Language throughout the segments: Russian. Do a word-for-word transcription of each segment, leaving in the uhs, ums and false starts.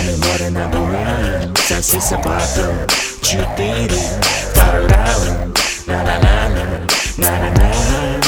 мы море надуваем. Соси собаку, четыре, второй раунд. На-на-на-на, на-на-на-на,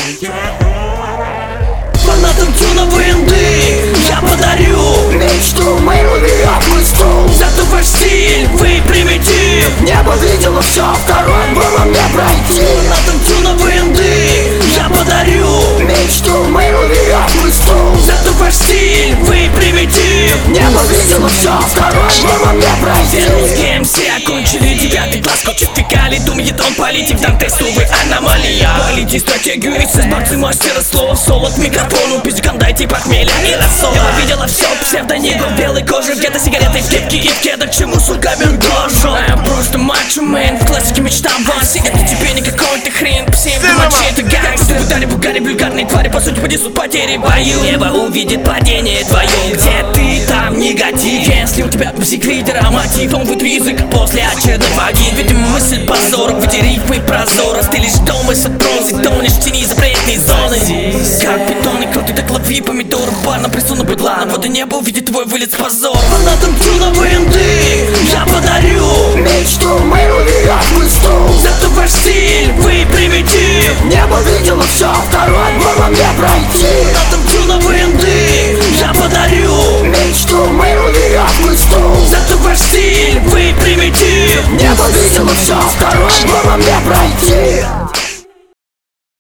фанатам тюна ВНД я подарю мечту мою вверх выстул. Зато ваш стиль, вы примитив. Небо видело все, второй было мне пройти. Фанатам тюна ВНД я подарю мечту мою вверх выстул. Зато ваш стиль, вы примитив. Небо видело все, второй было мне пройти. Русские МС окончили девятый класс, хочет фекалий, думает он политик, там тестовый аномалия. Полите стратегию и сборцы мастера слова. Соло к микрофону, пиздюкам дайте похмелья и рассола. Я видела все, псевдонигу в белой коже, где-то сигареты в кепке и в кедах, к чему сука бергожу. А я просто мачо-мен, в классике мечтам Ванси. Это тебе не какой-то хрен, всем мочи, это гангстер. Бутали, бугари, вульгарные твари, по сути понесут потери в бою. Небо увидит падение твое, где ты, там негатив. Если у тебя псих лидера мотив, он выйдет язык после очередной ваги. Ведь мысль позора, выйди рифмы прозора. Ты лишь домысль прозы, тонешь в тени запретной зоны. Как питоны, крутый так лови помидоры, бар на присуну быдла. На воду небо увидит твой вылет с позором. Фанатам тюна ВНД я подарю мечту мою вверх выстул. Зато ваш стиль, вы примитив. Небо видело все, второй было мне пройти. Фанатам тюна ВНД я подарю мечту мою вверх выстул. Зато ваш стиль, вы примитив. Небо видело все, второй было мне